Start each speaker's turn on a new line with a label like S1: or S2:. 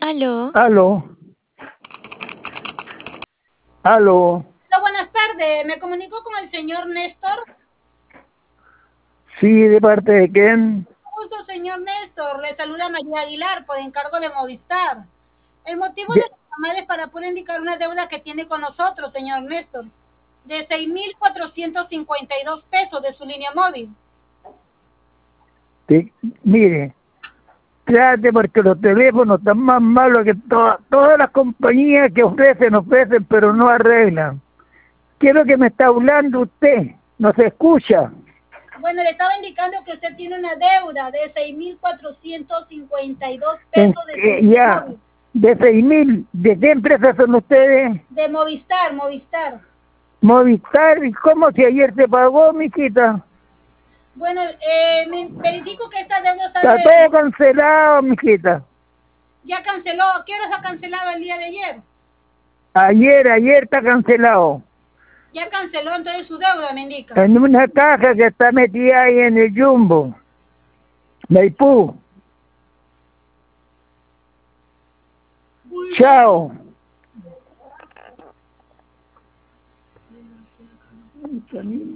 S1: Aló.
S2: Aló. Aló.
S3: Hola, buenas tardes. Me comunico con el señor Néstor.
S2: Sí, ¿de parte de quién?
S3: Gusto, señor Néstor. Le saluda María Aguilar por encargo de Movistar. El motivo de
S2: De-
S3: la llamada es para poder indicar una deuda que tiene con nosotros, señor Néstor, de 6.452 pesos de su línea móvil.
S2: Mire, trate porque los teléfonos están más malos que todas las compañías que ofrecen, pero no arreglan. ¿Qué es lo que me está hablando usted? No se escucha.
S3: Bueno, le estaba indicando que usted tiene una deuda de 6.452
S2: En-
S3: pesos de su línea
S2: ya,
S3: móvil.
S2: de 6.000, ¿de qué empresa son ustedes?
S3: De Movistar.
S2: Movistar, ¿y cómo si ayer se pagó, mijita?
S3: Bueno, me verifico que esta deuda está
S2: Está todo cancelado, mijita.
S3: ya canceló. ¿A qué horas ha cancelado el día de ayer?
S2: Ayer está cancelado.
S3: Ya canceló entonces su deuda, me indica.
S2: En una caja que está metida ahí en el Jumbo, Maipú. Chao.